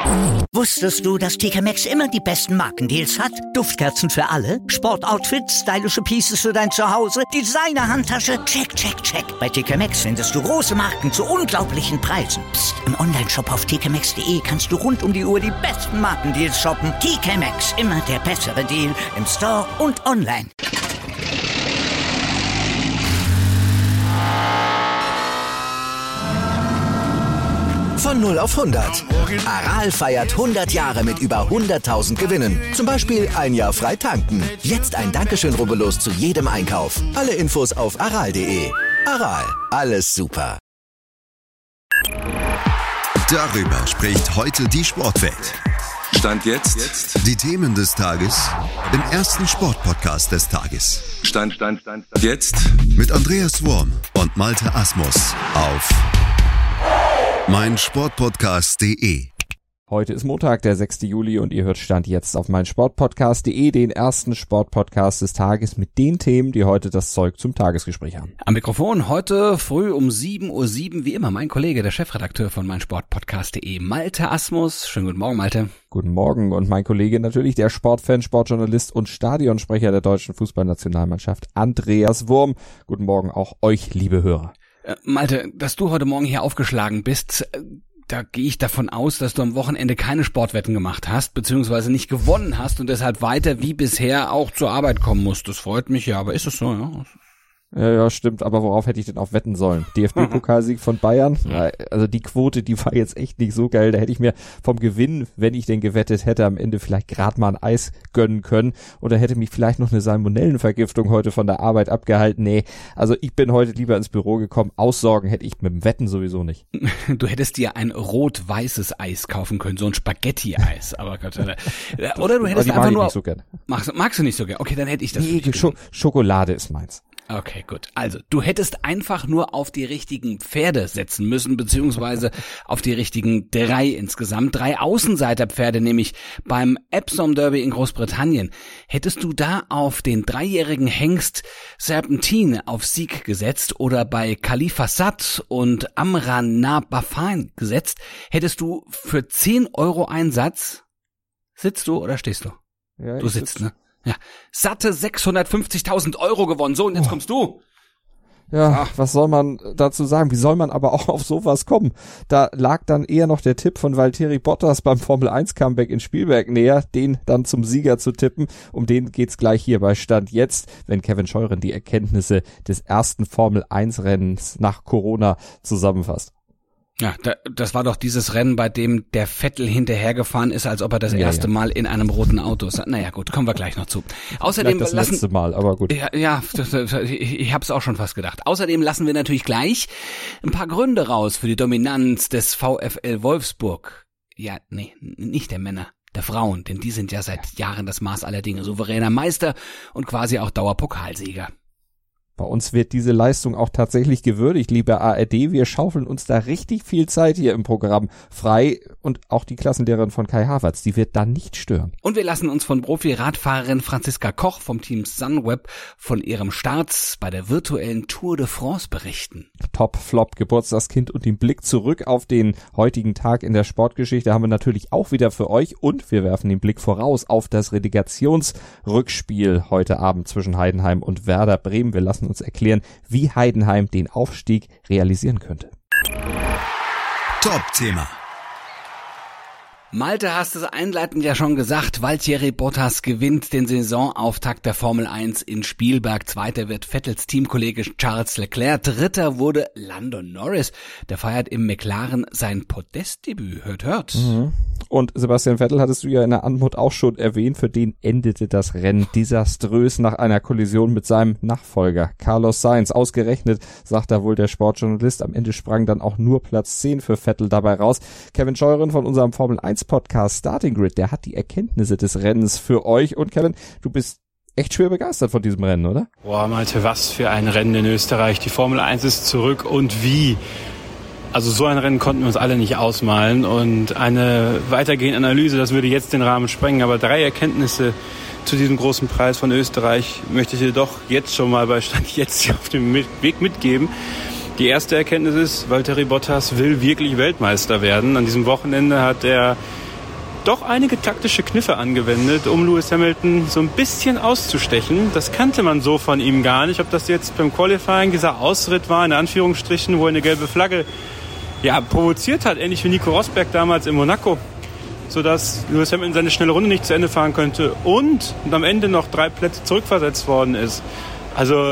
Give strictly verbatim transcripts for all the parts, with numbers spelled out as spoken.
Wusstest du, dass T K Maxx immer die besten Markendeals hat? Duftkerzen für alle, Sportoutfits, stylische Pieces für dein Zuhause, Designer-Handtasche, check, check, check. Bei T K Maxx findest du große Marken zu unglaublichen Preisen. Psst. Im Onlineshop auf t k maxx punkt d e kannst du rund um die Uhr die besten Markendeals shoppen. T K Maxx, immer der bessere Deal im Store und online. Von null auf hundert. Aral feiert hundert Jahre mit über hunderttausend Gewinnen. Zum Beispiel ein Jahr frei tanken. Jetzt ein Dankeschön, rubbellos zu jedem Einkauf. Alle Infos auf aral punkt de. Aral, alles super. Darüber spricht heute die Sportwelt. Stand jetzt. Die Themen des Tages im ersten Sportpodcast des Tages. Stand, Stand, Stand, Stand. Jetzt. Mit Andreas Worm und Malte Asmus auf meinsportpodcast punkt de. Heute ist Montag, der sechster Juli und ihr hört Stand jetzt auf meinsportpodcast punkt de, den ersten Sportpodcast des Tages mit den Themen, die heute das Zeug zum Tagesgespräch haben. Am Mikrofon heute früh um sieben Uhr sieben, wie immer, mein Kollege, der Chefredakteur von meinsportpodcast punkt de, Malte Asmus. Schönen guten Morgen, Malte. Guten Morgen und mein Kollege natürlich, der Sportfan, Sportjournalist und Stadionsprecher der deutschen Fußballnationalmannschaft, Andreas Worm. Guten Morgen auch euch, liebe Hörer. Äh, Malte, dass du heute Morgen hier aufgeschlagen bist, äh, da gehe ich davon aus, dass du am Wochenende keine Sportwetten gemacht hast, beziehungsweise nicht gewonnen hast und deshalb weiter wie bisher auch zur Arbeit kommen musst. Das freut mich ja, aber ist es so, ja? Ja, ja, stimmt, aber worauf hätte ich denn auch wetten sollen? D F B-Pokalsieg von Bayern? Ja, also die Quote, die war jetzt echt nicht so geil. Da hätte ich mir vom Gewinn, wenn ich denn gewettet hätte, am Ende vielleicht gerade mal ein Eis gönnen können oder hätte mich vielleicht noch eine Salmonellenvergiftung heute von der Arbeit abgehalten. Nee, also ich bin heute lieber ins Büro gekommen. Aussorgen hätte ich mit dem Wetten sowieso nicht. Du hättest dir ein rot-weißes Eis kaufen können, so ein Spaghetti-Eis. Aber Gott, oder du hättest einfach nur... Nicht so gern. Magst, magst du nicht so gern? Okay, dann hätte ich das. Nee, Sch- Schokolade ist meins. Okay, gut. Also, du hättest einfach nur auf die richtigen Pferde setzen müssen, beziehungsweise auf die richtigen drei insgesamt. Drei Außenseiterpferde, nämlich beim Epsom Derby in Großbritannien. Hättest du da auf den dreijährigen Hengst Serpentine auf Sieg gesetzt oder bei Khalifa Sad und Amran Nabafan gesetzt, hättest du für zehn Euro Einsatz, sitzt du oder stehst du? Ja, du sitzt, ne? Ja, satte sechshundertfünfzigtausend Euro gewonnen. So, und jetzt oh. kommst du. Ja, Ach. was soll man dazu sagen? Wie soll man aber auch auf sowas kommen? Da lag dann eher noch der Tipp von Valtteri Bottas beim Formel eins Comeback in Spielberg näher, den dann zum Sieger zu tippen. Um den geht's gleich hier bei Stand jetzt, wenn Kevin Scheuren die Erkenntnisse des ersten Formel eins Rennens nach Corona zusammenfasst. Ja, da, das war doch dieses Rennen, bei dem der Vettel hinterhergefahren ist, als ob er das ja, erste ja. Mal in einem roten Auto ist. Naja, gut, kommen wir gleich noch zu. Außerdem das lassen, letzte Mal, aber gut. Ja, ja das, das, ich, ich hab's auch schon fast gedacht. Außerdem lassen wir natürlich gleich ein paar Gründe raus für die Dominanz des VfL Wolfsburg. Ja, nee, nicht der Männer, der Frauen, denn die sind ja seit Jahren das Maß aller Dinge. Souveräner Meister und quasi auch Dauerpokalsieger. Bei uns wird diese Leistung auch tatsächlich gewürdigt, liebe A R D. Wir schaufeln uns da richtig viel Zeit hier im Programm frei und auch die Klassenlehrerin von Kai Havertz, die wird da nicht stören. Und wir lassen uns von Profi-Radfahrerin Franziska Koch vom Team Sunweb von ihrem Start bei der virtuellen Tour de France berichten. Top, Flop, Geburtstagskind und den Blick zurück auf den heutigen Tag in der Sportgeschichte haben wir natürlich auch wieder für euch und wir werfen den Blick voraus auf das Relegationsrückspiel heute Abend zwischen Heidenheim und Werder Bremen. Wir lassen uns erklären, wie Heidenheim den Aufstieg realisieren könnte. Top-Thema. Malte, hast es einleitend ja schon gesagt, Valtteri Bottas gewinnt den Saisonauftakt der Formel eins in Spielberg. Zweiter wird Vettels Teamkollege Charles Leclerc. Dritter wurde Lando Norris. Der feiert im McLaren sein Podestdebüt. Hört, hört. Mhm. Und Sebastian Vettel hattest du ja in der Anmut auch schon erwähnt. Für den endete das Rennen desaströs nach einer Kollision mit seinem Nachfolger Carlos Sainz. Ausgerechnet, sagt da wohl der Sportjournalist. Am Ende sprang dann auch nur Platz zehn für Vettel dabei raus. Kevin Scheuren von unserem Formel eins Podcast Starting Grid, der hat die Erkenntnisse des Rennens für euch. Und Kevin, du bist echt schwer begeistert von diesem Rennen, oder? Boah, Malte, was für ein Rennen in Österreich. Die Formel eins ist zurück und wie? Also so ein Rennen konnten wir uns alle nicht ausmalen und eine weitergehende Analyse, das würde jetzt den Rahmen sprengen, aber drei Erkenntnisse zu diesem großen Preis von Österreich möchte ich dir doch jetzt schon mal bei Stand jetzt auf dem Weg mitgeben. Die erste Erkenntnis ist, Valtteri Bottas will wirklich Weltmeister werden. An diesem Wochenende hat er doch einige taktische Kniffe angewendet, um Lewis Hamilton so ein bisschen auszustechen. Das kannte man so von ihm gar nicht. Ob das jetzt beim Qualifying dieser Ausritt war, in Anführungsstrichen, wo er eine gelbe Flagge ja, provoziert hat, ähnlich wie Nico Rosberg damals in Monaco, sodass Lewis Hamilton seine schnelle Runde nicht zu Ende fahren könnte und, und am Ende noch drei Plätze zurückversetzt worden ist. Also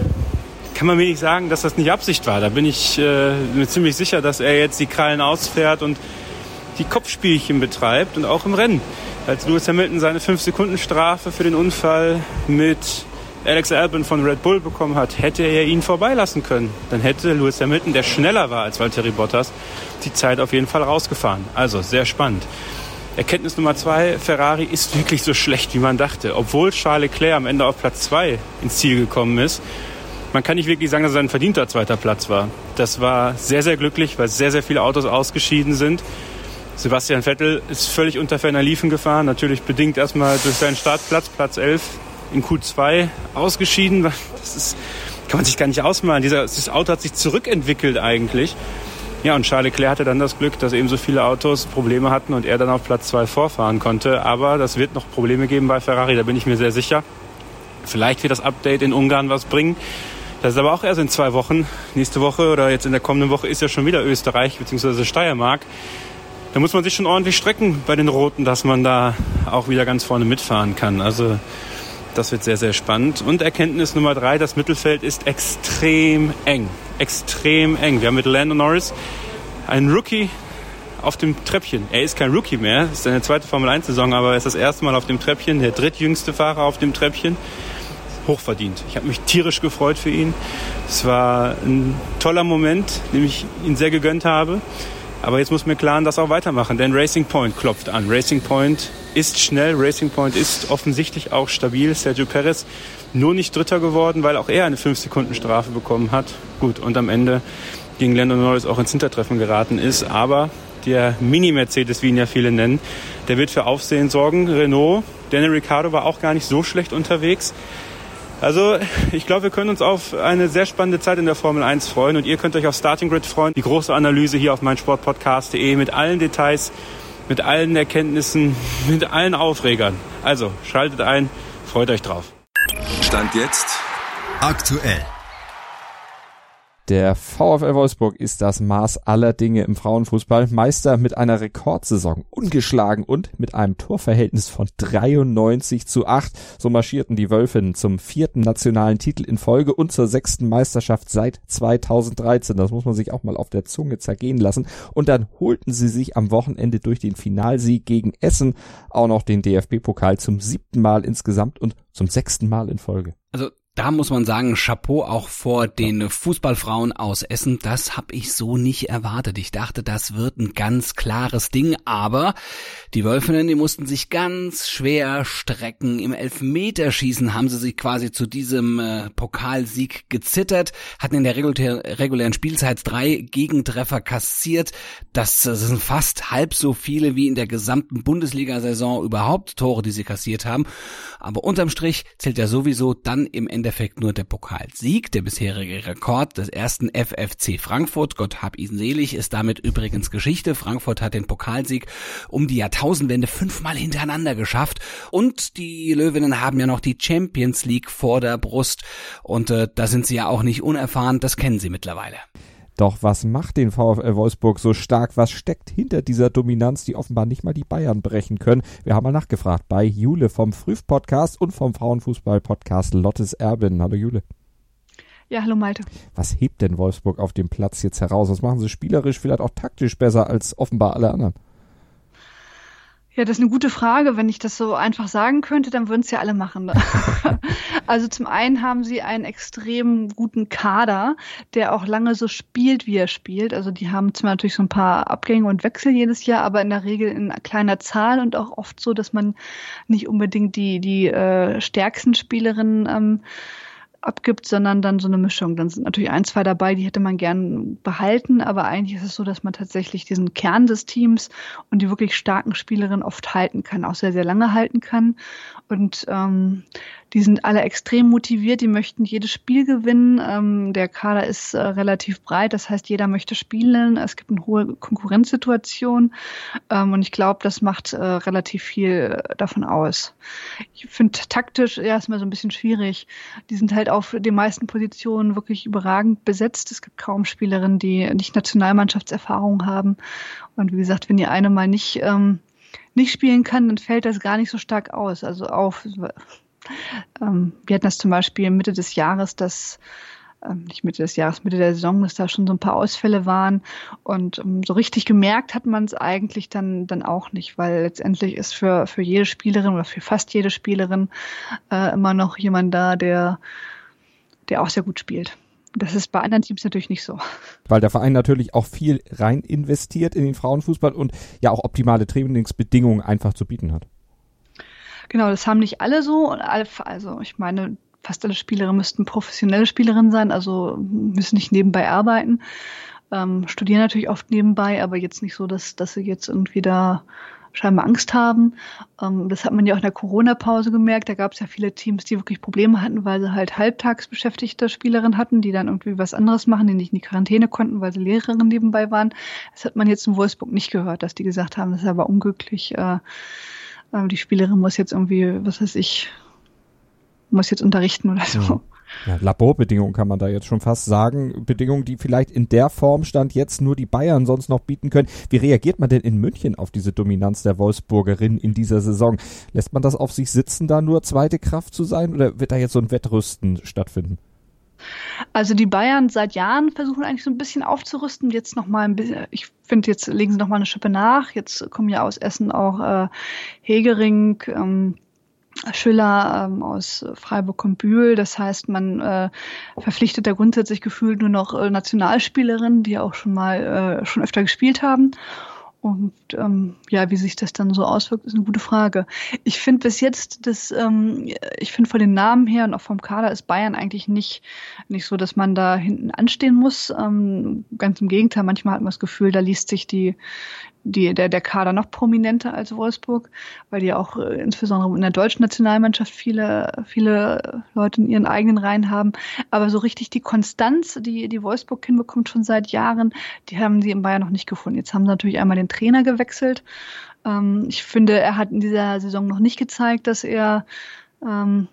kann man mir nicht sagen, dass das nicht Absicht war. Da bin ich äh, mir ziemlich sicher, dass er jetzt die Krallen ausfährt und die Kopfspielchen betreibt und auch im Rennen. Als Lewis Hamilton seine fünf Sekunden Strafe für den Unfall mit Alex Albon von Red Bull bekommen hat, hätte er ihn vorbeilassen können. Dann hätte Lewis Hamilton, der schneller war als Valtteri Bottas, die Zeit auf jeden Fall rausgefahren. Also sehr spannend. Erkenntnis Nummer zwei, Ferrari ist wirklich so schlecht, wie man dachte. Obwohl Charles Leclerc am Ende auf Platz zwei ins Ziel gekommen ist, man kann nicht wirklich sagen, dass es ein verdienter zweiter Platz war. Das war sehr, sehr glücklich, weil sehr, sehr viele Autos ausgeschieden sind. Sebastian Vettel ist völlig unter ferner Liefen gefahren, natürlich bedingt erstmal durch seinen Startplatz, Platz elf in Q zwei ausgeschieden. Das ist, kann man sich gar nicht ausmalen. Dieser, dieses Auto hat sich zurückentwickelt eigentlich. Ja, und Charles Leclerc hatte dann das Glück, dass eben so viele Autos Probleme hatten und er dann auf Platz zwei vorfahren konnte. Aber das wird noch Probleme geben bei Ferrari, da bin ich mir sehr sicher. Vielleicht wird das Update in Ungarn was bringen. Das ist aber auch erst in zwei Wochen. Nächste Woche oder jetzt in der kommenden Woche ist ja schon wieder Österreich bzw. Steiermark. Da muss man sich schon ordentlich strecken bei den Roten, dass man da auch wieder ganz vorne mitfahren kann. Also das wird sehr, sehr spannend. Und Erkenntnis Nummer drei, das Mittelfeld ist extrem eng. Extrem eng. Wir haben mit Lando Norris einen Rookie auf dem Treppchen. Er ist kein Rookie mehr, es ist seine zweite Formel eins Saison, aber er ist das erste Mal auf dem Treppchen, der drittjüngste Fahrer auf dem Treppchen. Hochverdient. Ich habe mich tierisch gefreut für ihn. Es war ein toller Moment, den ich ihn sehr gegönnt habe. Aber jetzt muss McLaren das auch weitermachen, denn Racing Point klopft an. Racing Point ist schnell, Racing Point ist offensichtlich auch stabil. Sergio Perez nur nicht Dritter geworden, weil auch er eine fünf Sekunden Strafe bekommen hat. Gut, und am Ende gegen Lando Norris auch ins Hintertreffen geraten ist. Aber der Mini-Mercedes, wie ihn ja viele nennen, der wird für Aufsehen sorgen. Renault, Daniel Ricciardo war auch gar nicht so schlecht unterwegs. Also ich glaube, wir können uns auf eine sehr spannende Zeit in der Formel eins freuen und ihr könnt euch auf Starting Grid freuen. Die große Analyse hier auf meinsportpodcast punkt de mit allen Details, mit allen Erkenntnissen, mit allen Aufregern. Also schaltet ein, freut euch drauf. Stand jetzt aktuell. Der VfL Wolfsburg ist das Maß aller Dinge im Frauenfußball. Meister mit einer Rekordsaison, ungeschlagen und mit einem Torverhältnis von dreiundneunzig zu acht. So marschierten die Wölfinnen zum vierten nationalen Titel in Folge und zur sechsten Meisterschaft seit zweitausenddreizehn. Das muss man sich auch mal auf der Zunge zergehen lassen. Und dann holten sie sich am Wochenende durch den Finalsieg gegen Essen auch noch den D F B-Pokal zum siebten Mal insgesamt und zum sechsten Mal in Folge. Also da muss man sagen, Chapeau auch vor den Fußballfrauen aus Essen. Das habe ich so nicht erwartet. Ich dachte, das wird ein ganz klares Ding. Aber die Wölfinnen, die mussten sich ganz schwer strecken. Im Elfmeterschießen haben sie sich quasi zu diesem äh, Pokalsieg gezittert, hatten in der regulär, regulären Spielzeit drei Gegentreffer kassiert. Das, das sind fast halb so viele wie in der gesamten Bundesliga-Saison überhaupt Tore, die sie kassiert haben. Aber unterm Strich zählt ja sowieso dann im Endeffekt nur der Pokalsieg. Der bisherige Rekord des ersten F F C Frankfurt, Gott hab ihn selig, ist damit übrigens Geschichte. Frankfurt hat den Pokalsieg um die Jahrtausendwende fünfmal hintereinander geschafft. Und die Löwinnen haben ja noch die Champions League vor der Brust. Und äh, da sind sie ja auch nicht unerfahren, das kennen sie mittlerweile. Doch was macht den VfL Wolfsburg so stark? Was steckt hinter dieser Dominanz, die offenbar nicht mal die Bayern brechen können? Wir haben mal nachgefragt bei Jule vom Früh-Podcast und vom Frauenfußball-Podcast Lottes Erbin. Hallo Jule. Ja, hallo Malte. Was hebt denn Wolfsburg auf dem Platz jetzt heraus? Was machen sie spielerisch, vielleicht auch taktisch besser als offenbar alle anderen? Ja, das ist eine gute Frage. Wenn ich das so einfach sagen könnte, dann würden es ja alle machen. Also zum einen haben sie einen extrem guten Kader, der auch lange so spielt, wie er spielt. Also die haben zwar natürlich so ein paar Abgänge und Wechsel jedes Jahr, aber in der Regel in kleiner Zahl und auch oft so, dass man nicht unbedingt die die äh, stärksten Spielerinnen ähm, abgibt, sondern dann so eine Mischung. Dann sind natürlich ein, zwei dabei, die hätte man gern behalten, aber eigentlich ist es so, dass man tatsächlich diesen Kern des Teams und die wirklich starken Spielerinnen oft halten kann, auch sehr, sehr lange halten kann. Und ähm, Die sind alle extrem motiviert, die möchten jedes Spiel gewinnen. Ähm, der Kader ist äh, relativ breit, das heißt, jeder möchte spielen. Es gibt eine hohe Konkurrenzsituation ähm, und ich glaube, das macht äh, relativ viel davon aus. Ich finde taktisch erstmal so ein bisschen schwierig. Die sind halt auf den meisten Positionen wirklich überragend besetzt. Es gibt kaum Spielerinnen, die nicht Nationalmannschaftserfahrung haben. Und wie gesagt, wenn die eine mal nicht ähm, nicht spielen kann, dann fällt das gar nicht so stark aus. Also auf, ähm, wir hatten das zum Beispiel Mitte des Jahres, dass, ähm, nicht Mitte des Jahres, Mitte der Saison, dass da schon so ein paar Ausfälle waren und ähm, so richtig gemerkt hat man es eigentlich dann, dann auch nicht, weil letztendlich ist für, für jede Spielerin oder für fast jede Spielerin äh, immer noch jemand da, der, der auch sehr gut spielt. Das ist bei anderen Teams natürlich nicht so. Weil der Verein natürlich auch viel rein investiert in den Frauenfußball und ja auch optimale Trainingsbedingungen einfach zu bieten hat. Genau, das haben nicht alle so. Also ich meine, fast alle Spielerinnen müssten professionelle Spielerinnen sein, also müssen nicht nebenbei arbeiten. Ähm, studieren natürlich oft nebenbei, aber jetzt nicht so, dass, dass sie jetzt irgendwie da scheinbar Angst haben. Ähm, das hat man ja auch in der Corona-Pause gemerkt. Da gab es ja viele Teams, die wirklich Probleme hatten, weil sie halt halbtags beschäftigte Spielerinnen hatten, die dann irgendwie was anderes machen, die nicht in die Quarantäne konnten, weil sie Lehrerinnen nebenbei waren. Das hat man jetzt in Wolfsburg nicht gehört, dass die gesagt haben, das ist aber unglücklich. Äh, äh, die Spielerin muss jetzt irgendwie, was weiß ich, muss jetzt unterrichten oder so. Ja. Ja, Laborbedingungen kann man da jetzt schon fast sagen. Bedingungen, die vielleicht in der Form Stand jetzt nur die Bayern sonst noch bieten können. Wie reagiert man denn in München auf diese Dominanz der Wolfsburgerin in dieser Saison? Lässt man das auf sich sitzen, da nur zweite Kraft zu sein, oder wird da jetzt so ein Wettrüsten stattfinden? Also die Bayern seit Jahren versuchen eigentlich so ein bisschen aufzurüsten. Jetzt noch mal ein bisschen, ich finde, jetzt legen sie noch mal eine Schippe nach. Jetzt kommen ja aus Essen auch äh, Hegering, ähm, Schüller ähm, aus Freiburg und Bühl. Das heißt, man äh, verpflichtet da grundsätzlich gefühlt nur noch äh, Nationalspielerinnen, die auch schon mal äh, schon öfter gespielt haben. Und ähm, ja, wie sich das dann so auswirkt, ist eine gute Frage. Ich finde bis jetzt, das, ähm, ich finde von den Namen her und auch vom Kader ist Bayern eigentlich nicht nicht so, dass man da hinten anstehen muss. Ähm, ganz im Gegenteil, manchmal hat man das Gefühl, da liest sich die die der der Kader noch prominenter als Wolfsburg, weil die auch äh, insbesondere in der deutschen Nationalmannschaft viele viele Leute in ihren eigenen Reihen haben. Aber so richtig die Konstanz, die die Wolfsburg hinbekommt schon seit Jahren, die haben sie in Bayern noch nicht gefunden. Jetzt haben sie natürlich einmal den Trainer gewechselt. Ähm, ich finde, er hat in dieser Saison noch nicht gezeigt, dass er ähm,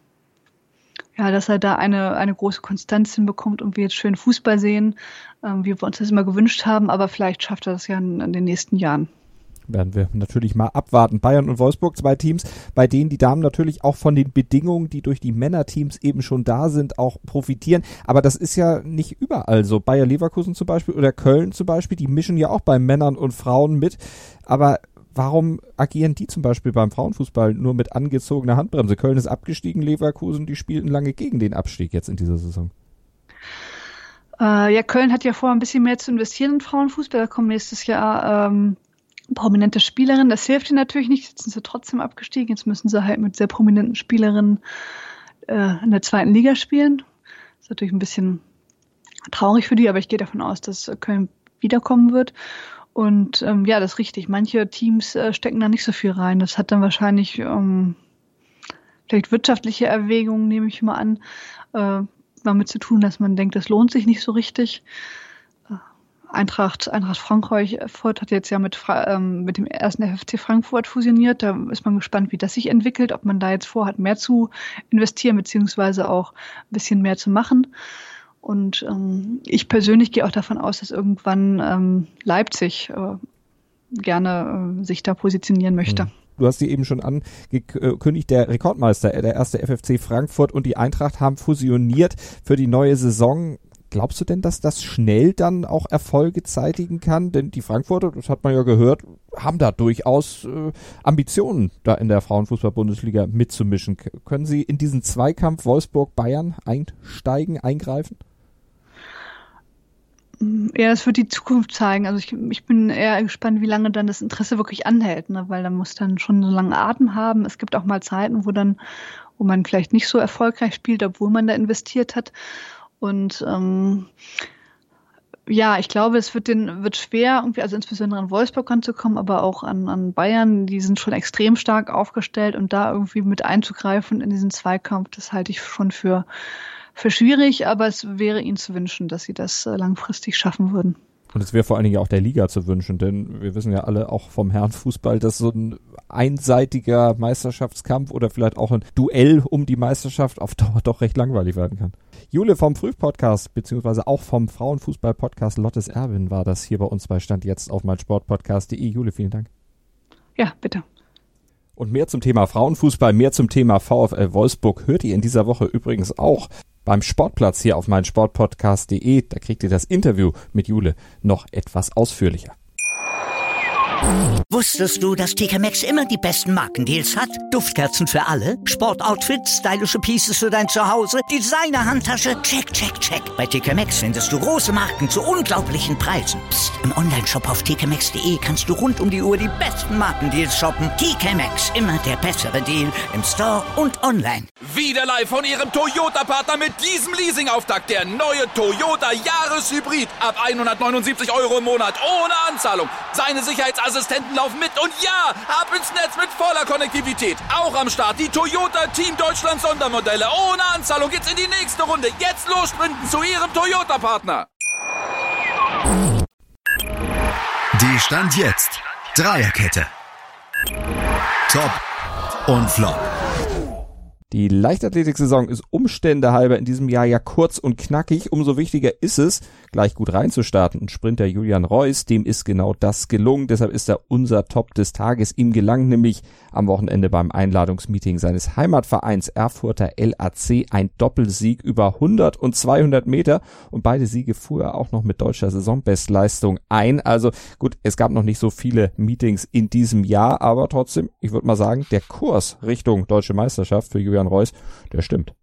ja, dass er da eine eine große Konstanz hinbekommt und wir jetzt schön Fußball sehen, ähm, wie wir uns das immer gewünscht haben. Aber vielleicht schafft er das ja in, in den nächsten Jahren. Werden wir natürlich mal abwarten. Bayern und Wolfsburg, zwei Teams, bei denen die Damen natürlich auch von den Bedingungen, die durch die Männerteams eben schon da sind, auch profitieren. Aber das ist ja nicht überall so. Bayer Leverkusen zum Beispiel oder Köln zum Beispiel, die mischen ja auch bei Männern und Frauen mit. Aber warum agieren die zum Beispiel beim Frauenfußball nur mit angezogener Handbremse? Köln ist abgestiegen, Leverkusen, die spielten lange gegen den Abstieg jetzt in dieser Saison. Äh, ja, Köln hat ja vor, ein bisschen mehr zu investieren in Frauenfußball. Da kommen nächstes Jahr ähm, prominente Spielerinnen. Das hilft ihnen natürlich nicht, jetzt sind sie trotzdem abgestiegen. Jetzt müssen sie halt mit sehr prominenten Spielerinnen äh, in der zweiten Liga spielen. Das ist natürlich ein bisschen traurig für die, aber ich gehe davon aus, dass Köln wiederkommen wird. Und ähm, ja, das ist richtig. Manche Teams äh, stecken da nicht so viel rein. Das hat dann wahrscheinlich ähm, vielleicht wirtschaftliche Erwägungen, nehme ich mal an, äh, damit zu tun, dass man denkt, das lohnt sich nicht so richtig. Äh, Eintracht, Eintracht Frankfurt hat jetzt ja mit, ähm, mit dem ersten F F C Frankfurt fusioniert. Da ist man gespannt, wie das sich entwickelt, ob man da jetzt vorhat, mehr zu investieren, beziehungsweise auch ein bisschen mehr zu machen. Und ähm, ich persönlich gehe auch davon aus, dass irgendwann ähm, Leipzig äh, gerne äh, sich da positionieren möchte. Du hast sie eben schon angekündigt, der Rekordmeister, der erste F F C Frankfurt und die Eintracht haben fusioniert für die neue Saison. Glaubst du denn, dass das schnell dann auch Erfolge zeitigen kann? Denn die Frankfurter, das hat man ja gehört, haben da durchaus äh, Ambitionen, da in der Frauenfußball-Bundesliga mitzumischen. Können sie in diesen Zweikampf Wolfsburg-Bayern einsteigen, eingreifen? Ja, das wird die Zukunft zeigen. Also ich, ich bin eher gespannt, wie lange dann das Interesse wirklich anhält, ne? Weil man muss dann schon so lange Atem haben. Es gibt auch mal Zeiten, wo dann, wo man vielleicht nicht so erfolgreich spielt, obwohl man da investiert hat. Und ähm, Ja, ich glaube, es wird den wird schwer, irgendwie, also insbesondere an Wolfsburg ranzukommen, aber auch an, an Bayern. Die sind schon extrem stark aufgestellt und da irgendwie mit einzugreifen in diesen Zweikampf, das halte ich schon für, für schwierig, aber es wäre ihnen zu wünschen, dass sie das langfristig schaffen würden. Und es wäre vor allen Dingen auch der Liga zu wünschen, denn wir wissen ja alle auch vom Herrenfußball, dass so ein einseitiger Meisterschaftskampf oder vielleicht auch ein Duell um die Meisterschaft auf Dauer doch recht langweilig werden kann. Jule vom Früh-Podcast, beziehungsweise auch vom Frauenfußball-Podcast Lottes Erwin war das hier bei uns bei Stand jetzt auf meinsportpodcast punkt de. Jule, vielen Dank. Ja, bitte. Und mehr zum Thema Frauenfußball, mehr zum Thema VfL Wolfsburg hört ihr in dieser Woche übrigens auch beim Sportplatz hier auf meinsportpodcast punkt de. Da kriegt ihr das Interview mit Jule noch etwas ausführlicher. Wusstest du, dass T K Maxx immer die besten Markendeals hat? Duftkerzen für alle, Sportoutfits, stylische Pieces für dein Zuhause, Designer-Handtasche, check, check, check. Bei T K Maxx findest du große Marken zu unglaublichen Preisen. Psst. Im Onlineshop auf t k maxx punkt de kannst du rund um die Uhr die besten Markendeals shoppen. T K Maxx, immer der bessere Deal im Store und online. Wieder live von Ihrem Toyota-Partner mit diesem Leasing-Auftakt. Der neue Toyota Jahreshybrid. Ab hundertneunundsiebzig Euro im Monat ohne Anzahlung. Seine Sicherheitsassistenten laufen mit und ja, ab ins Netz mit voller Konnektivität. Auch am Start die Toyota Team Deutschland Sondermodelle. Ohne Anzahlung geht's in die nächste Runde. Jetzt los sprinten zu Ihrem Toyota-Partner. Die Stand jetzt Dreierkette. Top und Flop. Die Leichtathletik-Saison ist Umstände halber in diesem Jahr ja kurz und knackig. Umso wichtiger ist es, gleich gut reinzustarten. Und Sprinter Julian Reus, dem ist genau das gelungen. Deshalb ist er unser Top des Tages. Ihm gelang nämlich am Wochenende beim Einladungsmeeting seines Heimatvereins Erfurter L A C ein Doppelsieg über hundert und zweihundert Meter. Und beide Siege fuhr er auch noch mit deutscher Saisonbestleistung ein. Also gut, es gab noch nicht so viele Meetings in diesem Jahr, aber trotzdem, ich würde mal sagen, der Kurs Richtung Deutsche Meisterschaft für Julian Reus, der stimmt.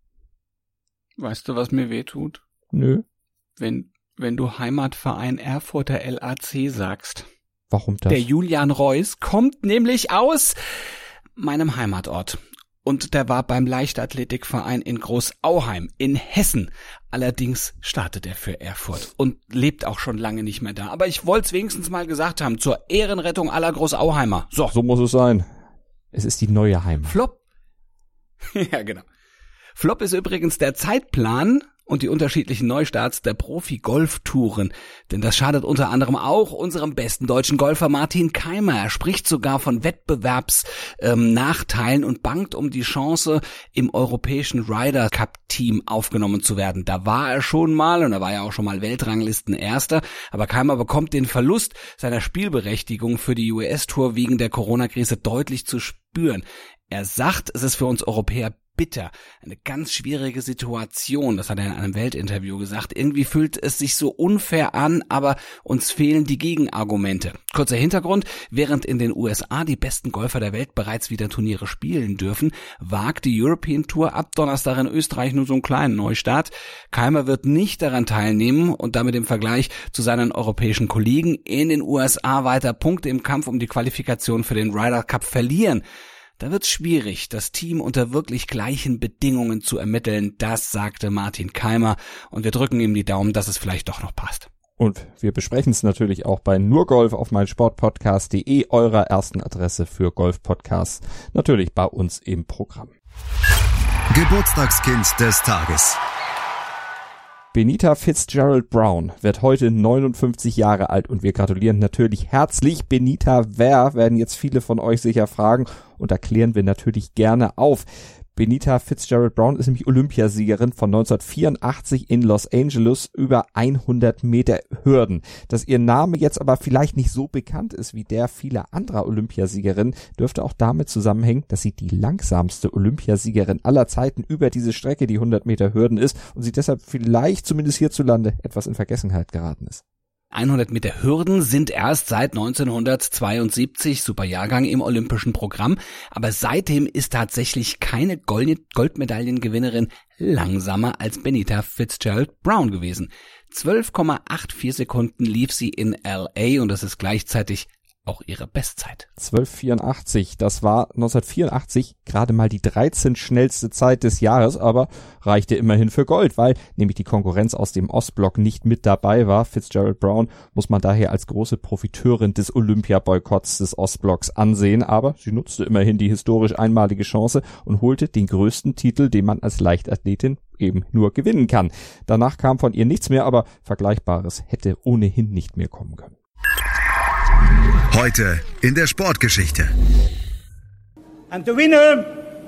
Weißt du, was mir wehtut? Nö. Wenn, wenn du Heimatverein Erfurter L A C sagst. Warum das? Der Julian Reus kommt nämlich aus meinem Heimatort. Und der war beim Leichtathletikverein in Großauheim in Hessen. Allerdings startet er für Erfurt und lebt auch schon lange nicht mehr da. Aber ich wollte es wenigstens mal gesagt haben, zur Ehrenrettung aller Großauheimer. So. So muss es sein. Es ist die neue Heimat. Flop. Ja, genau. Flop ist übrigens der Zeitplan und die unterschiedlichen Neustarts der Profi-Golf-Touren. Denn das schadet unter anderem auch unserem besten deutschen Golfer Martin Keimer. Er spricht sogar von Wettbewerbsnachteilen ähm, und bangt um die Chance, im europäischen Ryder Cup-Team aufgenommen zu werden. Da war er schon mal und er war ja auch schon mal Weltranglistenerster. Aber Keimer bekommt den Verlust seiner Spielberechtigung für die U S-Tour wegen der Corona-Krise deutlich zu spüren. Er sagt, es ist für uns Europäer bitter, eine ganz schwierige Situation, das hat er in einem Weltinterview gesagt. Irgendwie fühlt es sich so unfair an, aber uns fehlen die Gegenargumente. Kurzer Hintergrund, während in den U S A die besten Golfer der Welt bereits wieder Turniere spielen dürfen, wagt die European Tour ab Donnerstag in Österreich nur so einen kleinen Neustart. Keimer wird nicht daran teilnehmen und damit im Vergleich zu seinen europäischen Kollegen in den U S A weiter Punkte im Kampf um die Qualifikation für den Ryder Cup verlieren. Da wird's schwierig, das Team unter wirklich gleichen Bedingungen zu ermitteln, das sagte Martin Keimer und wir drücken ihm die Daumen, dass es vielleicht doch noch passt. Und wir besprechen es natürlich auch bei Nur Golf auf meinsportpodcast punkt de, eurer ersten Adresse für Golf-Podcasts, natürlich bei uns im Programm. Geburtstagskind des Tages. Benita Fitzgerald Brown wird heute neunundfünfzig Jahre alt und wir gratulieren natürlich herzlich. Benita, wer, werden jetzt viele von euch sicher fragen und erklären wir natürlich gerne auf. Benita Fitzgerald Brown ist nämlich Olympiasiegerin von neunzehnhundertvierundachtzig in Los Angeles über hundert Meter Hürden. Dass ihr Name jetzt aber vielleicht nicht so bekannt ist wie der vieler anderer Olympiasiegerinnen, dürfte auch damit zusammenhängen, dass sie die langsamste Olympiasiegerin aller Zeiten über diese Strecke, die hundert Meter Hürden ist, und sie deshalb vielleicht zumindest hierzulande etwas in Vergessenheit geraten ist. hundert Meter Hürden sind erst seit neunzehnhundertzweiundsiebzig, super Jahrgang, im olympischen Programm, aber seitdem ist tatsächlich keine Goldmedaillengewinnerin langsamer als Benita Fitzgerald Brown gewesen. zwölf Komma vierundachtzig Sekunden lief sie in L A und das ist gleichzeitig auch ihre Bestzeit. zwölf vierundachtzig, das war neunzehnhundertvierundachtzig gerade mal die dreizehn schnellste Zeit des Jahres, aber reichte immerhin für Gold, weil nämlich die Konkurrenz aus dem Ostblock nicht mit dabei war. Fitzgerald Brown muss man daher als große Profiteurin des Olympiaboykotts des Ostblocks ansehen, aber sie nutzte immerhin die historisch einmalige Chance und holte den größten Titel, den man als Leichtathletin eben nur gewinnen kann. Danach kam von ihr nichts mehr, aber Vergleichbares hätte ohnehin nicht mehr kommen können. Heute in der Sportgeschichte. And the winner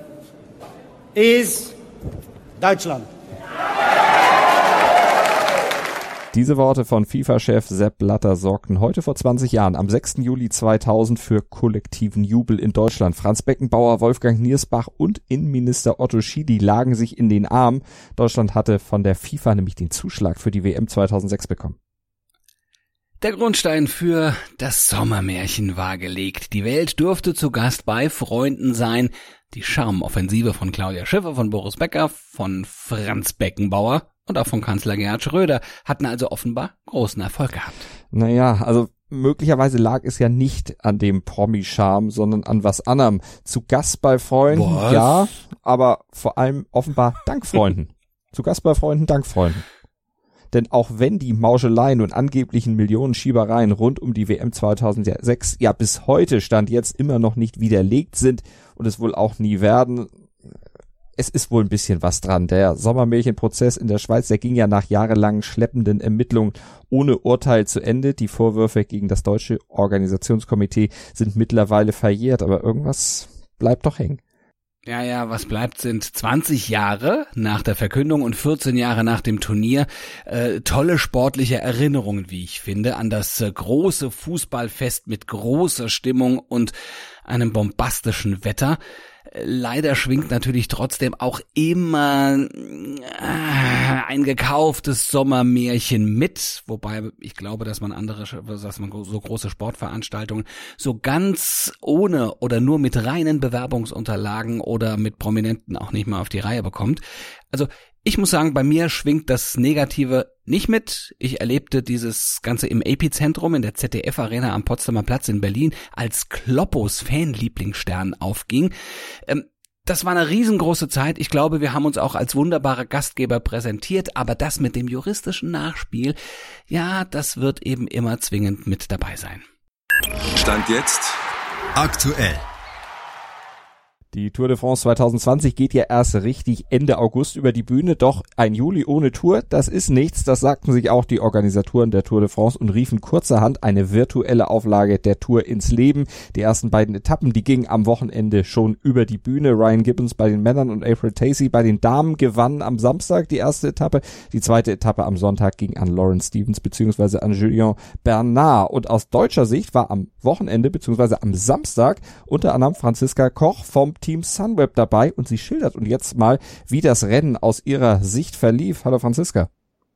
is Deutschland. Diese Worte von FIFA-Chef Sepp Blatter sorgten heute vor zwanzig Jahren, am sechsten Juli zweitausend, für kollektiven Jubel in Deutschland. Franz Beckenbauer, Wolfgang Niersbach und Innenminister Otto Schiedy lagen sich in den Armen. Deutschland hatte von der FIFA nämlich den Zuschlag für die W M zweitausendsechs bekommen. Der Grundstein für das Sommermärchen war gelegt. Die Welt durfte zu Gast bei Freunden sein. Die Charmoffensive von Claudia Schiffer, von Boris Becker, von Franz Beckenbauer und auch von Kanzler Gerhard Schröder hatten also offenbar großen Erfolg gehabt. Naja, also möglicherweise lag es ja nicht an dem Promi-Charme, sondern an was anderem. Zu Gast bei Freunden, was? Ja, aber vor allem offenbar dank Freunden. Zu Gast bei Freunden, dank Freunden. Denn auch wenn die Mauscheleien und angeblichen Millionenschiebereien rund um die W M zweitausendsechs ja bis heute Stand jetzt immer noch nicht widerlegt sind und es wohl auch nie werden, es ist wohl ein bisschen was dran. Der Sommermärchenprozess in der Schweiz, der ging ja nach jahrelangen schleppenden Ermittlungen ohne Urteil zu Ende. Die Vorwürfe gegen das deutsche Organisationskomitee sind mittlerweile verjährt, aber irgendwas bleibt doch hängen. Ja, ja, was bleibt, sind zwanzig Jahre nach der Verkündung und vierzehn Jahre nach dem Turnier. Äh, tolle sportliche Erinnerungen, wie ich finde, an das äh, große Fußballfest mit großer Stimmung und einem bombastischen Wetter. Leider schwingt natürlich trotzdem auch immer äh, ein gekauftes Sommermärchen mit, wobei ich glaube, dass man andere, dass man so große Sportveranstaltungen so ganz ohne oder nur mit reinen Bewerbungsunterlagen oder mit Prominenten auch nicht mal auf die Reihe bekommt. Also ich muss sagen, bei mir schwingt das Negative nicht mit. Ich erlebte dieses Ganze im Epizentrum in der Z D F-Arena am Potsdamer Platz in Berlin, als Kloppos Fanlieblingsstern aufging. Ähm, das war eine riesengroße Zeit. Ich glaube, wir haben uns auch als wunderbare Gastgeber präsentiert, aber das mit dem juristischen Nachspiel, ja, das wird eben immer zwingend mit dabei sein. Stand jetzt aktuell. Die Tour de France zweitausendzwanzig geht ja erst richtig Ende August über die Bühne, doch ein Juli ohne Tour, das ist nichts, das sagten sich auch die Organisatoren der Tour de France und riefen kurzerhand eine virtuelle Auflage der Tour ins Leben. Die ersten beiden Etappen, die gingen am Wochenende schon über die Bühne. Ryan Gibbons bei den Männern und April Tacey bei den Damen gewannen am Samstag die erste Etappe. Die zweite Etappe am Sonntag ging an Lawrence Stevens bzw. an Julien Bernard. Und aus deutscher Sicht war am Wochenende bzw. am Samstag unter anderem Franziska Koch vom Team Sunweb dabei und sie schildert und jetzt mal, wie das Rennen aus ihrer Sicht verlief. Hallo Franziska.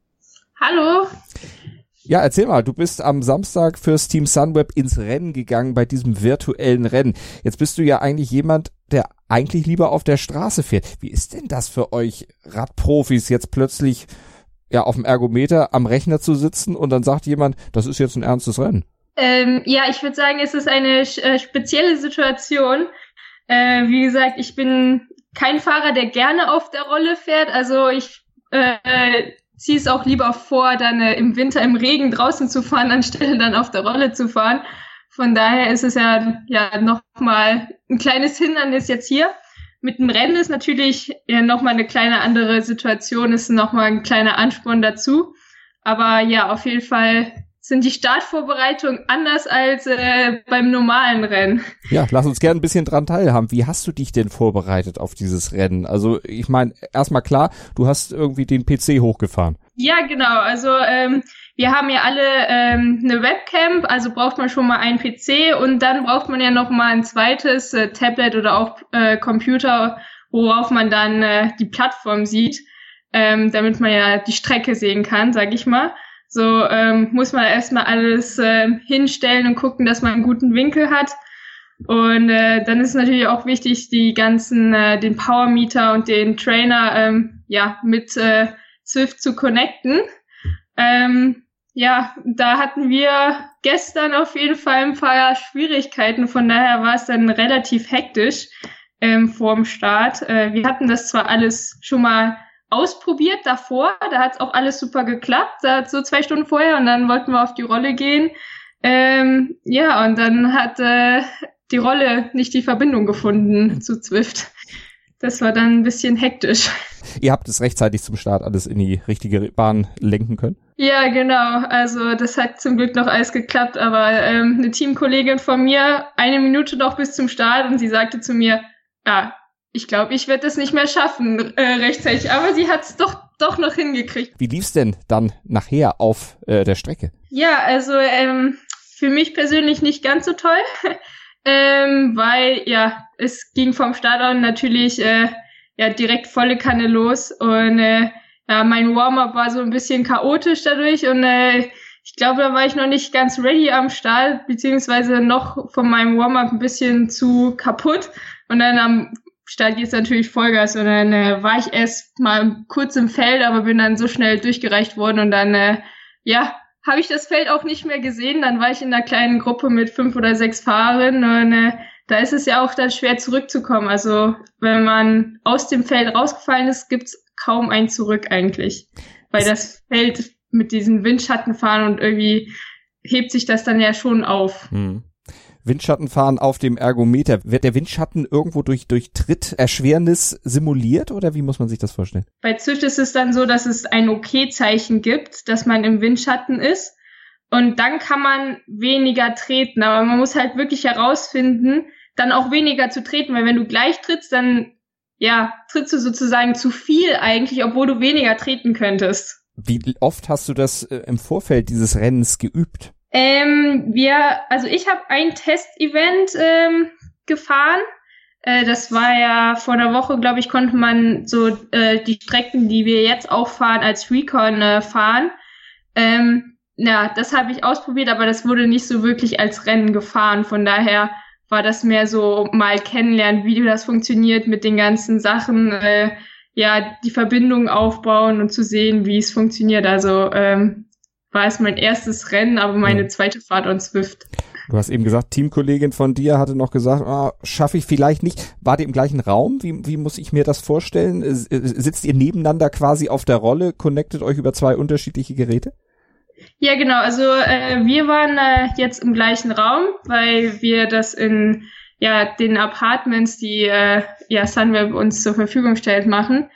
Hallo. Ja, erzähl mal, du bist am Samstag fürs Team Sunweb ins Rennen gegangen bei diesem virtuellen Rennen. Jetzt bist du ja eigentlich jemand, der eigentlich lieber auf der Straße fährt. Wie ist denn das für euch Radprofis, jetzt plötzlich ja auf dem Ergometer am Rechner zu sitzen und dann sagt jemand, das ist jetzt ein ernstes Rennen? Ähm, ja, ich würde sagen, es ist eine äh, spezielle Situation. Äh, wie gesagt, ich bin kein Fahrer, der gerne auf der Rolle fährt. Also ich äh, ziehe es auch lieber vor, dann äh, im Winter im Regen draußen zu fahren, anstelle dann auf der Rolle zu fahren. Von daher ist es ja ja nochmal ein kleines Hindernis jetzt hier. Mit dem Rennen ist natürlich ja, nochmal eine kleine andere Situation, ist nochmal ein kleiner Ansporn dazu. Aber ja, auf jeden Fall sind die Startvorbereitungen anders als äh, beim normalen Rennen. Ja, lass uns gerne ein bisschen dran teilhaben. Wie hast du dich denn vorbereitet auf dieses Rennen? Also ich meine, erstmal klar, du hast irgendwie den P C hochgefahren. Ja, genau. Also ähm, wir haben ja alle ähm, eine Webcam, also braucht man schon mal einen P C und dann braucht man ja noch mal ein zweites äh, Tablet oder auch äh, Computer, worauf man dann äh, die Plattform sieht, ähm, damit man ja die Strecke sehen kann, sag ich mal. So ähm, muss man erstmal alles äh, hinstellen und gucken, dass man einen guten Winkel hat. Und äh, dann ist natürlich auch wichtig, die ganzen, äh, den Powermeter und den Trainer ähm, ja mit äh, Zwift zu connecten. Ähm, ja, da hatten wir gestern auf jeden Fall ein paar Schwierigkeiten. Von daher war es dann relativ hektisch ähm, vorm Start. Äh, wir hatten das zwar alles schon mal ausprobiert davor, da hat es auch alles super geklappt, da so zwei Stunden vorher, und dann wollten wir auf die Rolle gehen. Ähm, ja, und dann hat äh, die Rolle nicht die Verbindung gefunden zu Zwift. Das war dann ein bisschen hektisch. Ihr habt es rechtzeitig zum Start alles in die richtige Bahn lenken können? Ja, genau. Also das hat zum Glück noch alles geklappt, aber ähm, eine Teamkollegin von mir, eine Minute noch bis zum Start, und sie sagte zu mir, ja, ich glaube, ich werde das nicht mehr schaffen äh, rechtzeitig, aber sie hat es doch doch noch hingekriegt. Wie lief's denn dann nachher auf äh, der Strecke? Ja, also ähm, für mich persönlich nicht ganz so toll, ähm, weil ja, es ging vom Start an natürlich äh, ja direkt volle Kanne los, und äh, ja, mein Warm-up war so ein bisschen chaotisch dadurch, und äh, ich glaube, da war ich noch nicht ganz ready am Start, beziehungsweise noch von meinem Warm-up ein bisschen zu kaputt, und dann am Start geht's natürlich Vollgas, und dann äh, war ich erst mal kurz im Feld, aber bin dann so schnell durchgereicht worden, und dann äh, ja, habe ich das Feld auch nicht mehr gesehen. Dann war ich in einer kleinen Gruppe mit fünf oder sechs Fahrern, und äh, da ist es ja auch dann schwer zurückzukommen. Also wenn man aus dem Feld rausgefallen ist, gibt's kaum ein Zurück eigentlich, weil das Feld mit diesen Windschattenfahren, und irgendwie hebt sich das dann ja schon auf. Hm. Windschattenfahren auf dem Ergometer. Wird der Windschatten irgendwo durch, durch Tritterschwernis simuliert, oder wie muss man sich das vorstellen? Bei Zwift ist es dann so, dass es ein Okay-Zeichen gibt, dass man im Windschatten ist, und dann kann man weniger treten. Aber man muss halt wirklich herausfinden, dann auch weniger zu treten, weil wenn du gleich trittst, dann ja, trittst du sozusagen zu viel eigentlich, obwohl du weniger treten könntest. Wie oft hast du das äh, im Vorfeld dieses Rennens geübt? Ähm, wir, also ich habe ein Testevent ähm, gefahren. Äh, das war ja vor einer Woche, glaube ich, konnte man so äh, die Strecken, die wir jetzt auch fahren, als Recon äh, fahren. Ähm, ja, das habe ich ausprobiert, aber das wurde nicht so wirklich als Rennen gefahren. Von daher war das mehr so mal kennenlernen, wie das funktioniert mit den ganzen Sachen, äh, ja, die Verbindung aufbauen und zu sehen, wie es funktioniert. Also ähm, war es mein erstes Rennen, aber meine zweite Fahrt on Zwift. Du hast eben gesagt, Teamkollegin von dir hatte noch gesagt, ah, schaffe ich vielleicht nicht. Wart ihr im gleichen Raum? Wie, wie muss ich mir das vorstellen? Sitzt ihr nebeneinander quasi auf der Rolle, connectet euch über zwei unterschiedliche Geräte? Ja, genau. Also äh, wir waren äh, jetzt im gleichen Raum, weil wir das in ja den Apartments, die äh, ja Sunweb uns zur Verfügung stellt, machen.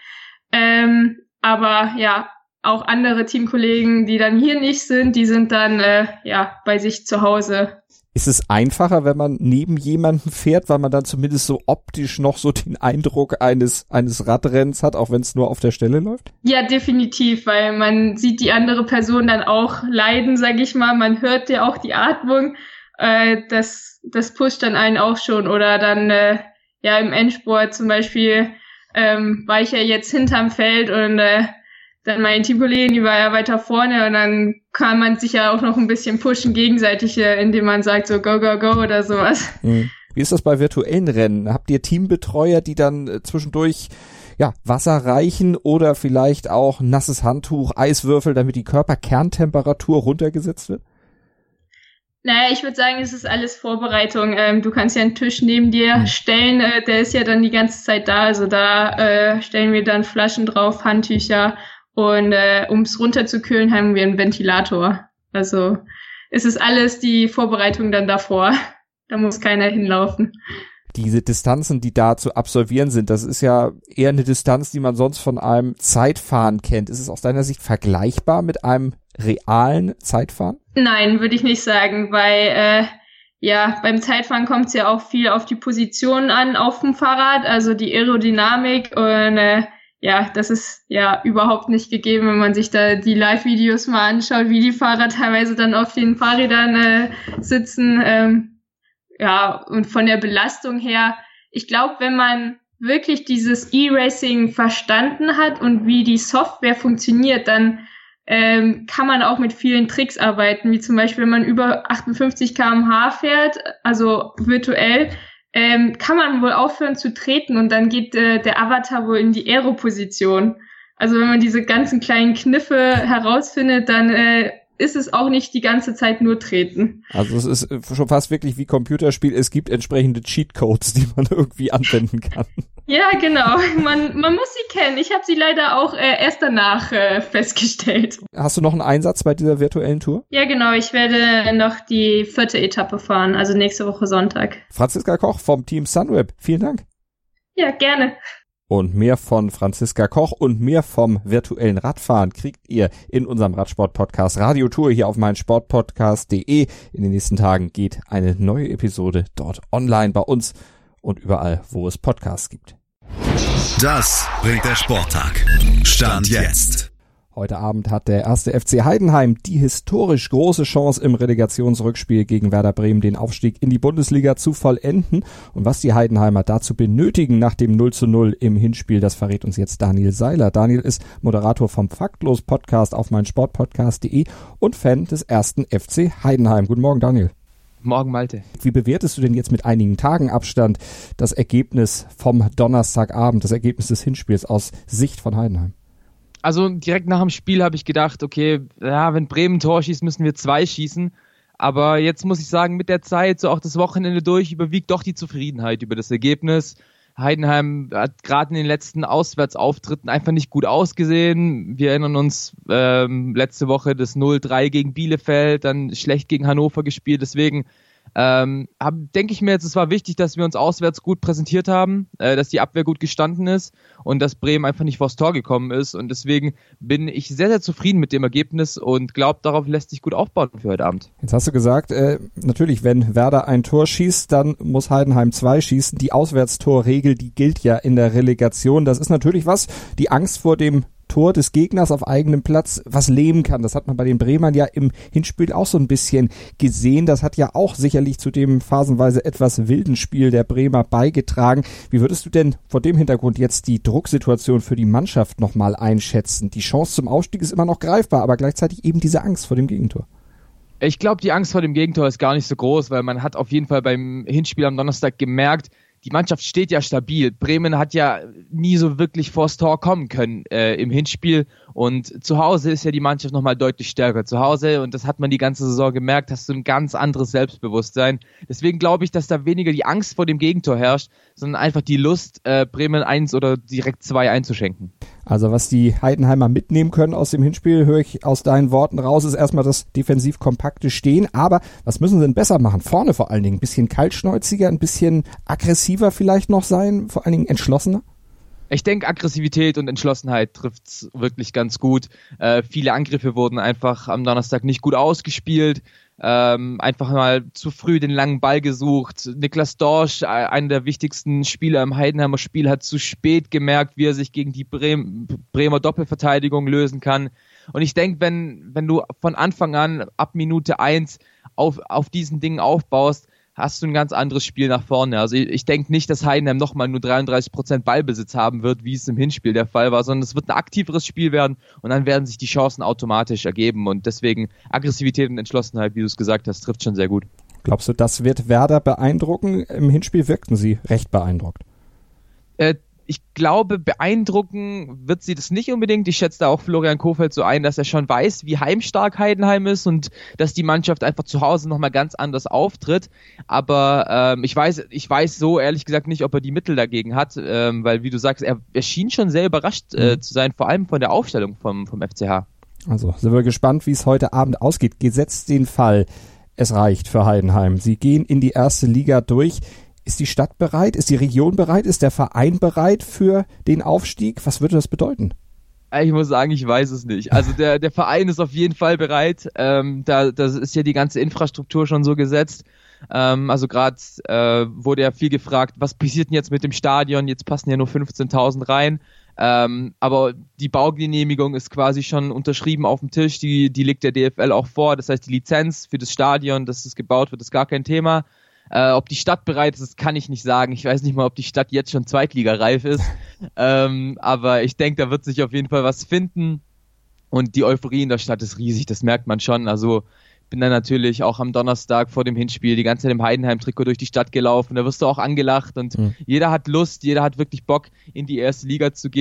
Ähm, aber ja, auch andere Teamkollegen, die dann hier nicht sind, die sind dann äh, ja bei sich zu Hause. Ist es einfacher, wenn man neben jemanden fährt, weil man dann zumindest so optisch noch so den Eindruck eines eines Radrenns hat, auch wenn es nur auf der Stelle läuft? Ja, definitiv, weil man sieht die andere Person dann auch leiden, sag ich mal. Man hört ja auch die Atmung. Äh, das das pusht dann einen auch schon. Oder dann äh, ja im Endspurt zum Beispiel ähm, war ich ja jetzt hinterm Feld, und äh, dann meine Teamkollegin, die war ja weiter vorne, und dann kann man sich ja auch noch ein bisschen pushen gegenseitig, indem man sagt so go, go, go oder sowas. Mhm. Wie ist das bei virtuellen Rennen? Habt ihr Teambetreuer, die dann äh, zwischendurch ja Wasser reichen oder vielleicht auch nasses Handtuch, Eiswürfel, damit die Körperkerntemperatur runtergesetzt wird? Naja, ich würde sagen, es ist alles Vorbereitung. Ähm, du kannst ja einen Tisch neben dir mhm. stellen, äh, der ist ja dann die ganze Zeit da. Also da äh, stellen wir dann Flaschen drauf, Handtücher. Und äh, um es runterzukühlen, haben wir einen Ventilator. Also es ist alles die Vorbereitung dann davor. Da muss keiner hinlaufen. Diese Distanzen, die da zu absolvieren sind, das ist ja eher eine Distanz, die man sonst von einem Zeitfahren kennt. Ist es aus deiner Sicht vergleichbar mit einem realen Zeitfahren? Nein, würde ich nicht sagen, weil äh, ja beim Zeitfahren kommt es ja auch viel auf die Position an auf dem Fahrrad, also die Aerodynamik, und äh, ja, das ist ja überhaupt nicht gegeben, wenn man sich da die Live-Videos mal anschaut, wie die Fahrer teilweise dann auf den Fahrrädern äh, sitzen. Ähm, ja, und von der Belastung her, ich glaube, wenn man wirklich dieses E-Racing verstanden hat und wie die Software funktioniert, dann ähm, kann man auch mit vielen Tricks arbeiten, wie zum Beispiel, wenn man über achtundfünfzig Kilometer pro Stunde fährt, also virtuell, Ähm, kann man wohl aufhören zu treten, und dann geht äh, der Avatar wohl in die Aero-Position. Also wenn man diese ganzen kleinen Kniffe herausfindet, dann äh, ist es auch nicht die ganze Zeit nur treten. Also es ist schon fast wirklich wie Computerspiel. Es gibt entsprechende Cheatcodes, die man irgendwie anwenden kann. Ja, genau. Man, man muss sie kennen. Ich habe sie leider auch äh, erst danach äh, festgestellt. Hast du noch einen Einsatz bei dieser virtuellen Tour? Ja, genau. Ich werde noch die vierte Etappe fahren, also nächste Woche Sonntag. Franziska Koch vom Team Sunweb. Vielen Dank. Ja, gerne. Und mehr von Franziska Koch und mehr vom virtuellen Radfahren kriegt ihr in unserem Radsport-Podcast Radiotour hier auf meinsportpodcast punkt de. In den nächsten Tagen geht eine neue Episode dort online bei uns und überall, wo es Podcasts gibt. Das bringt der Sporttag. Stand jetzt. Heute Abend hat der erste F C Heidenheim die historisch große Chance im Relegationsrückspiel gegen Werder Bremen den Aufstieg in die Bundesliga zu vollenden. Und was die Heidenheimer dazu benötigen nach dem null zu null im Hinspiel, das verrät uns jetzt Daniel Seiler. Daniel ist Moderator vom Faktlos-Podcast auf meinsportpodcast punkt de und Fan des ersten F C Heidenheim. Guten Morgen, Daniel. Morgen, Malte. Wie bewertest du denn jetzt mit einigen Tagen Abstand das Ergebnis vom Donnerstagabend, das Ergebnis des Hinspiels aus Sicht von Heidenheim? Also direkt nach dem Spiel habe ich gedacht, okay, ja, wenn Bremen ein Tor schießt, müssen wir zwei schießen. Aber jetzt muss ich sagen, mit der Zeit, so auch das Wochenende durch, überwiegt doch die Zufriedenheit über das Ergebnis. Heidenheim hat gerade in den letzten Auswärtsauftritten einfach nicht gut ausgesehen. Wir erinnern uns ähm, letzte Woche das null drei gegen Bielefeld, dann schlecht gegen Hannover gespielt. Deswegen ähm, hab, denke ich mir jetzt, es war wichtig, dass wir uns auswärts gut präsentiert haben, äh, dass die Abwehr gut gestanden ist und dass Bremen einfach nicht vors Tor gekommen ist. Und deswegen bin ich sehr, sehr zufrieden mit dem Ergebnis und glaube, darauf lässt sich gut aufbauen für heute Abend. Jetzt hast du gesagt, äh, natürlich, wenn Werder ein Tor schießt, dann muss Heidenheim zwei schießen. Die Auswärtstorregel, die gilt ja in der Relegation. Das ist natürlich was, die Angst vor dem Tor des Gegners auf eigenem Platz was lähmen kann. Das hat man bei den Bremern ja im Hinspiel auch so ein bisschen gesehen. Das hat ja auch sicherlich zu dem phasenweise etwas wilden Spiel der Bremer beigetragen. Wie würdest du denn vor dem Hintergrund jetzt die Drucksituation für die Mannschaft nochmal einschätzen? Die Chance zum Aufstieg ist immer noch greifbar, aber gleichzeitig eben diese Angst vor dem Gegentor. Ich glaube, die Angst vor dem Gegentor ist gar nicht so groß, weil man hat auf jeden Fall beim Hinspiel am Donnerstag gemerkt, die Mannschaft steht ja stabil. Bremen hat ja nie so wirklich vors Tor kommen können äh, im Hinspiel. Und zu Hause ist ja die Mannschaft nochmal deutlich stärker. Zu Hause, und das hat man die ganze Saison gemerkt, hast du ein ganz anderes Selbstbewusstsein. Deswegen glaube ich, dass da weniger die Angst vor dem Gegentor herrscht, sondern einfach die Lust, äh, Bremen eins oder direkt zwei einzuschenken. Also was die Heidenheimer mitnehmen können aus dem Hinspiel, höre ich aus deinen Worten raus, ist erstmal das defensiv kompakte Stehen. Aber was müssen sie denn besser machen? Vorne vor allen Dingen ein bisschen kaltschnäuziger, ein bisschen aggressiver vielleicht noch sein, vor allen Dingen entschlossener? Ich denke, Aggressivität und Entschlossenheit trifft's wirklich ganz gut. Äh, viele Angriffe wurden einfach am Donnerstag nicht gut ausgespielt. Ähm, einfach mal zu früh den langen Ball gesucht. Niklas Dorsch, einer der wichtigsten Spieler im Heidenheimer Spiel, hat zu spät gemerkt, wie er sich gegen die Bremer, Bremer Doppelverteidigung lösen kann. Und ich denke, wenn, wenn du von Anfang an ab Minute eins auf, auf diesen Dingen aufbaust, hast du ein ganz anderes Spiel nach vorne. Also ich, ich denke nicht, dass Heidenheim nochmal nur dreiunddreißig Prozent Ballbesitz haben wird, wie es im Hinspiel der Fall war, sondern es wird ein aktiveres Spiel werden und dann werden sich die Chancen automatisch ergeben und deswegen Aggressivität und Entschlossenheit, wie du es gesagt hast, trifft schon sehr gut. Glaubst du, das wird Werder beeindrucken? Im Hinspiel wirkten sie recht beeindruckt. Äh, Ich glaube, beeindrucken wird sie das nicht unbedingt. Ich schätze da auch Florian Kohfeldt so ein, dass er schon weiß, wie heimstark Heidenheim ist und dass die Mannschaft einfach zu Hause nochmal ganz anders auftritt. Aber ähm, ich weiß ich weiß so ehrlich gesagt nicht, ob er die Mittel dagegen hat, ähm, weil wie du sagst, er, er schien schon sehr überrascht äh, mhm. zu sein, vor allem von der Aufstellung vom, vom F C H. Also sind wir gespannt, wie es heute Abend ausgeht. Gesetzt den Fall, es reicht für Heidenheim. Sie gehen in die erste Liga durch. Ist die Stadt bereit? Ist die Region bereit? Ist der Verein bereit für den Aufstieg? Was würde das bedeuten? Ich muss sagen, ich weiß es nicht. Also der, der Verein ist auf jeden Fall bereit. Ähm, da das ist ja die ganze Infrastruktur schon so gesetzt. Ähm, also gerade äh, wurde ja viel gefragt, was passiert denn jetzt mit dem Stadion? Jetzt passen ja nur fünfzehntausend rein. Ähm, aber die Baugenehmigung ist quasi schon unterschrieben auf dem Tisch. Die, die liegt der D F L auch vor. Das heißt, die Lizenz für das Stadion, dass es gebaut wird, ist gar kein Thema. Äh, ob die Stadt bereit ist, das kann ich nicht sagen. Ich weiß nicht mal, ob die Stadt jetzt schon zweitligareif ist. ähm, aber ich denke, da wird sich auf jeden Fall was finden. Und die Euphorie in der Stadt ist riesig, das merkt man schon. Also bin dann natürlich auch am Donnerstag vor dem Hinspiel die ganze Zeit im Heidenheim-Trikot durch die Stadt gelaufen. Da wirst du auch angelacht und mhm. jeder hat Lust, jeder hat wirklich Bock, in die erste Liga zu gehen.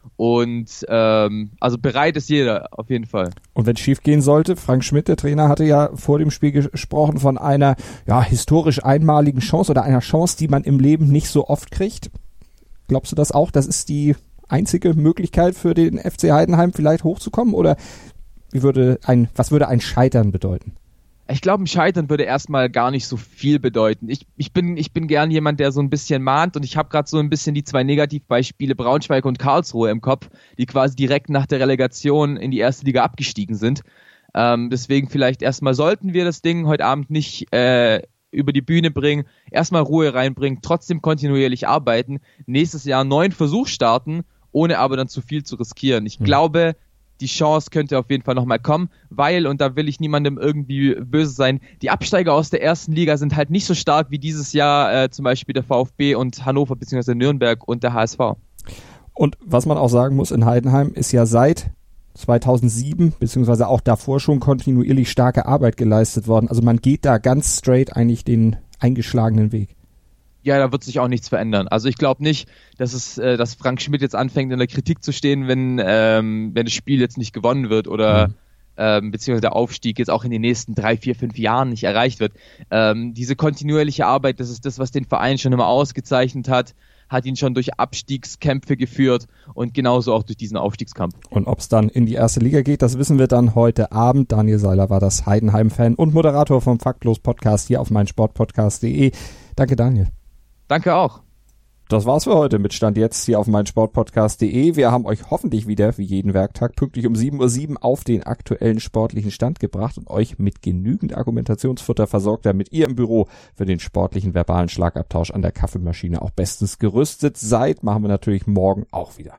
Und ähm, also bereit ist jeder, auf jeden Fall. Und wenn es schief gehen sollte, Frank Schmidt, der Trainer, hatte ja vor dem Spiel gesprochen von einer ja, historisch einmaligen Chance oder einer Chance, die man im Leben nicht so oft kriegt. Glaubst du das auch? Das ist die einzige Möglichkeit für den F C Heidenheim, vielleicht hochzukommen? Oder wie würde ein, was würde ein Scheitern bedeuten? Ich glaube, ein Scheitern würde erstmal gar nicht so viel bedeuten. Ich, ich, bin, ich bin gern jemand, der so ein bisschen mahnt, und ich habe gerade so ein bisschen die zwei Negativbeispiele Braunschweig und Karlsruhe im Kopf, die quasi direkt nach der Relegation in die erste Liga abgestiegen sind. Ähm, deswegen vielleicht erstmal sollten wir das Ding heute Abend nicht äh, über die Bühne bringen, erstmal Ruhe reinbringen, trotzdem kontinuierlich arbeiten, nächstes Jahr einen neuen Versuch starten, ohne aber dann zu viel zu riskieren. Ich mhm. glaube, die Chance könnte auf jeden Fall nochmal kommen, weil, und da will ich niemandem irgendwie böse sein, die Absteiger aus der ersten Liga sind halt nicht so stark wie dieses Jahr äh, zum Beispiel der VfB und Hannover bzw. Nürnberg und der H S V. Und was man auch sagen muss, in Heidenheim ist ja seit zweitausendsieben beziehungsweise auch davor schon kontinuierlich starke Arbeit geleistet worden. Also man geht da ganz straight eigentlich den eingeschlagenen Weg. Ja, da wird sich auch nichts verändern. Also ich glaube nicht, dass es, äh, dass Frank Schmidt jetzt anfängt, in der Kritik zu stehen, wenn ähm, wenn das Spiel jetzt nicht gewonnen wird oder mhm. ähm, beziehungsweise der Aufstieg jetzt auch in den nächsten drei, vier, fünf Jahren nicht erreicht wird. Ähm, diese kontinuierliche Arbeit, das ist das, was den Verein schon immer ausgezeichnet hat, hat ihn schon durch Abstiegskämpfe geführt und genauso auch durch diesen Aufstiegskampf. Und ob es dann in die erste Liga geht, das wissen wir dann heute Abend. Daniel Seiler war das Heidenheim-Fan und Moderator vom Faktlos-Podcast hier auf meinsportpodcast punkt de. Danke, Daniel. Danke auch. Das war's für heute mit Stand jetzt hier auf meinsportpodcast punkt de. Wir haben euch hoffentlich wieder, wie jeden Werktag, pünktlich um sieben Uhr sieben auf den aktuellen sportlichen Stand gebracht und euch mit genügend Argumentationsfutter versorgt, damit ihr im Büro für den sportlichen verbalen Schlagabtausch an der Kaffeemaschine auch bestens gerüstet seid. Machen wir natürlich morgen auch wieder.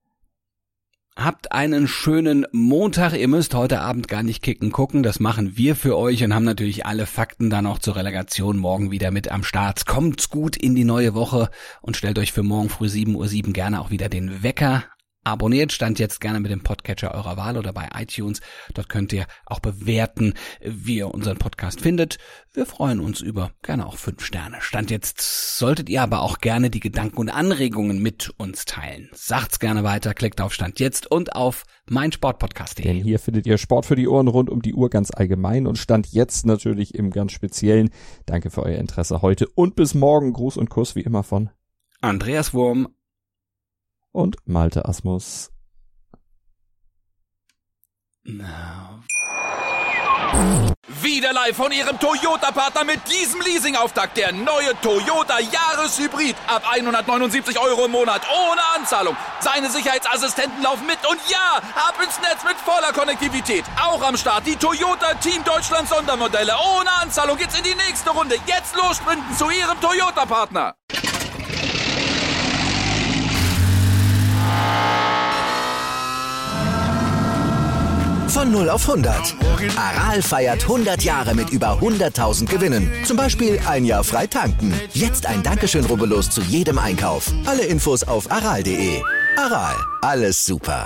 Habt einen schönen Montag. Ihr müsst heute Abend gar nicht kicken gucken. Das machen wir für euch und haben natürlich alle Fakten dann auch zur Relegation morgen wieder mit am Start. Kommt's gut in die neue Woche und stellt euch für morgen früh sieben Uhr sieben gerne auch wieder den Wecker. Abonniert Stand jetzt gerne mit dem Podcatcher eurer Wahl oder bei iTunes. Dort könnt ihr auch bewerten, wie ihr unseren Podcast findet. Wir freuen uns über gerne auch fünf Sterne. Stand jetzt solltet ihr aber auch gerne die Gedanken und Anregungen mit uns teilen. Sagt's gerne weiter, klickt auf Stand jetzt und auf meinsportpodcast punkt de. Denn hier findet ihr Sport für die Ohren rund um die Uhr ganz allgemein und Stand jetzt natürlich im ganz Speziellen. Danke für euer Interesse heute und bis morgen. Gruß und Kuss wie immer von Andreas Wurm und Malte Asmus. No. Wieder live von Ihrem Toyota-Partner mit diesem Leasing-Auftakt. Der neue Toyota Jahreshybrid. Ab hundertneunundsiebzig Euro im Monat. Ohne Anzahlung. Seine Sicherheitsassistenten laufen mit. Und ja, ab ins Netz mit voller Konnektivität. Auch am Start die Toyota Team Deutschland Sondermodelle. Ohne Anzahlung geht's in die nächste Runde. Jetzt los sprinten zu Ihrem Toyota-Partner. Von null auf hundert. Aral feiert hundert Jahre mit über hunderttausend Gewinnen. Zum Beispiel ein Jahr frei tanken. Jetzt ein Dankeschön, rubbellos zu jedem Einkauf. Alle Infos auf aral punkt de. Aral, alles super.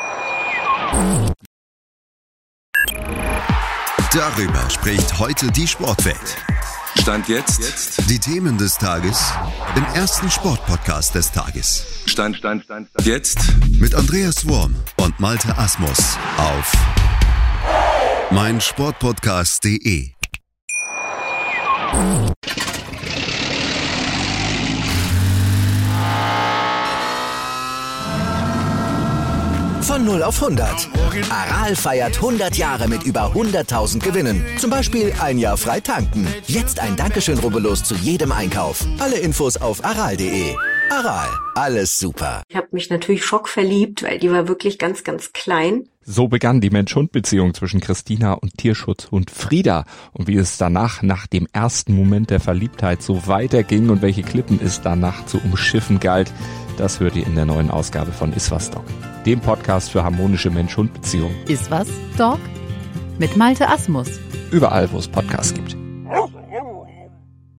Darüber spricht heute die Sportwelt. Stand jetzt. Die Themen des Tages im ersten Sportpodcast des Tages. Stand, Stand, Stand, Stand. Jetzt. Mit Andreas Worm und Malte Asmus auf meinsportpodcast punkt de. Von null auf hundert. Aral feiert hundert Jahre mit über hunderttausend Gewinnen. Zum Beispiel ein Jahr frei tanken. Jetzt ein Dankeschön, rubbellos zu jedem Einkauf. Alle Infos auf aral punkt de. Aral, alles super. Ich habe mich natürlich schockverliebt, weil die war wirklich ganz, ganz klein. So begann die Mensch-Hund-Beziehung zwischen Christina und Tierschutzhund Frieda. Und wie es danach, nach dem ersten Moment der Verliebtheit, so weiterging und welche Klippen es danach zu umschiffen galt, das hört ihr in der neuen Ausgabe von Iswas Dog, dem Podcast für harmonische Mensch-Hund-Beziehungen. Iswas Dog mit Malte Asmus. Überall, wo es Podcasts gibt.